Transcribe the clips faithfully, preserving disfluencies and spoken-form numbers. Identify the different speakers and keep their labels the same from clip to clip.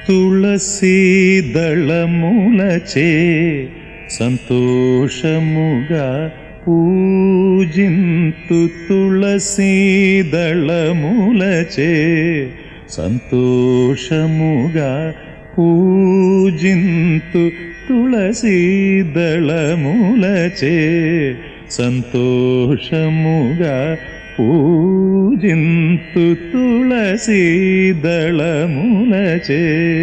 Speaker 1: తులసీ దళములచే సంతోషముగా పూజింతు తులసీ దళములచే సంతోషముగా పూజింతు తులసీ దళములచే సంతోషముగా పూజింతు తులసీ దళములచే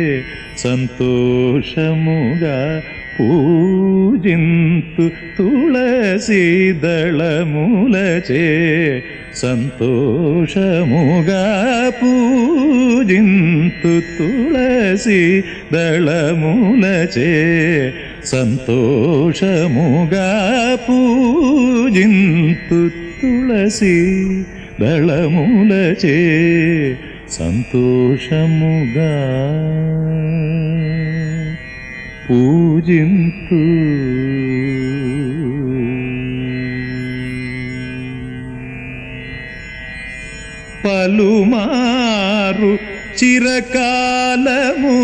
Speaker 1: సంతోషముగా పూజింతు తులసీ దళములచే సంతోషముగా పూజింతు తులసీ దళములచే సంతోషముగా పూజింతు తులసీ దళములచే సంతోషముగా పూజింతు. పలుమారు చిరకాలము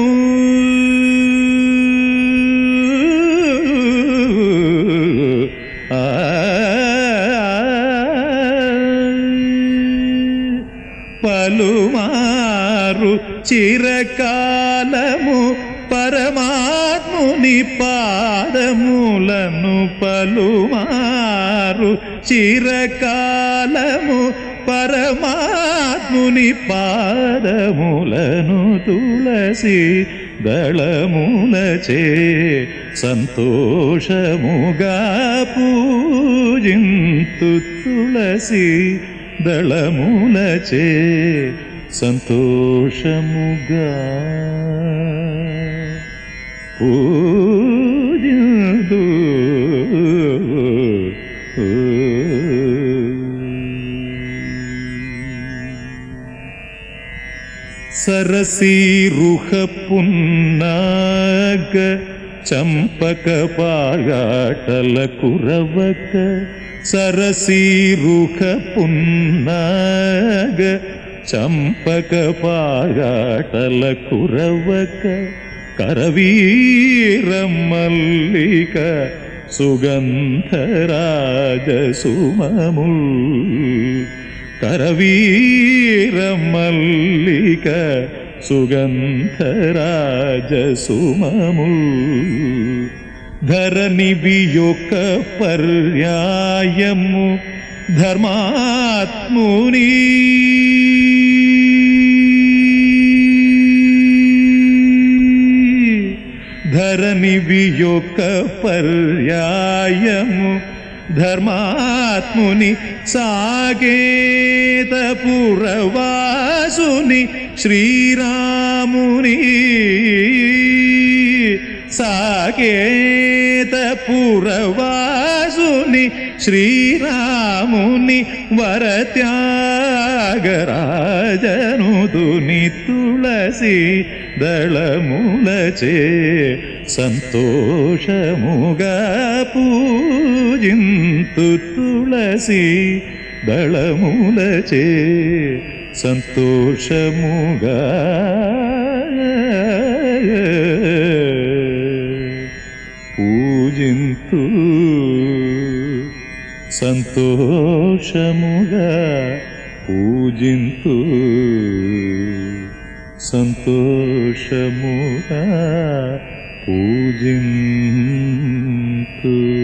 Speaker 1: పలుమారు చిరకాలము పరమాత్ముని పాదములను పలుమారు చిరకాలము పరమాత్ముని పాదములను తులసీ దళములచే సంతోషముగా పూజింతు తులసీ దళములచే సంతోషముగా పూజింతు. సరసీరుహ పున్నాగ చంపక పాగాటల కురవక సరసీరుహ పున్నాగ చంపక పాగాటల కురవక కరవీర మల్లిక సుగంధరాజ సుమముల్ కరవీర మల్లిక సుగంధరాజ సుమముల్ ధరణివి యొక్క పర్యాయము ధర్మాత్ముని ధరణివి యొక్క పర్యాయము ధర్మాత్ముని సాకేత పురవాసుని శ్రీరాముని సాకేత పురవాసుని శ్రీరాముని వరత్యాగరాజనుదుని తులసీ దళములచే సంతోషముగా పూజింతు తులసీ దళములచే సంతోషముగా పూజింతు సంతోషముగా పూజింతు సంతోషముగా పూజింతు.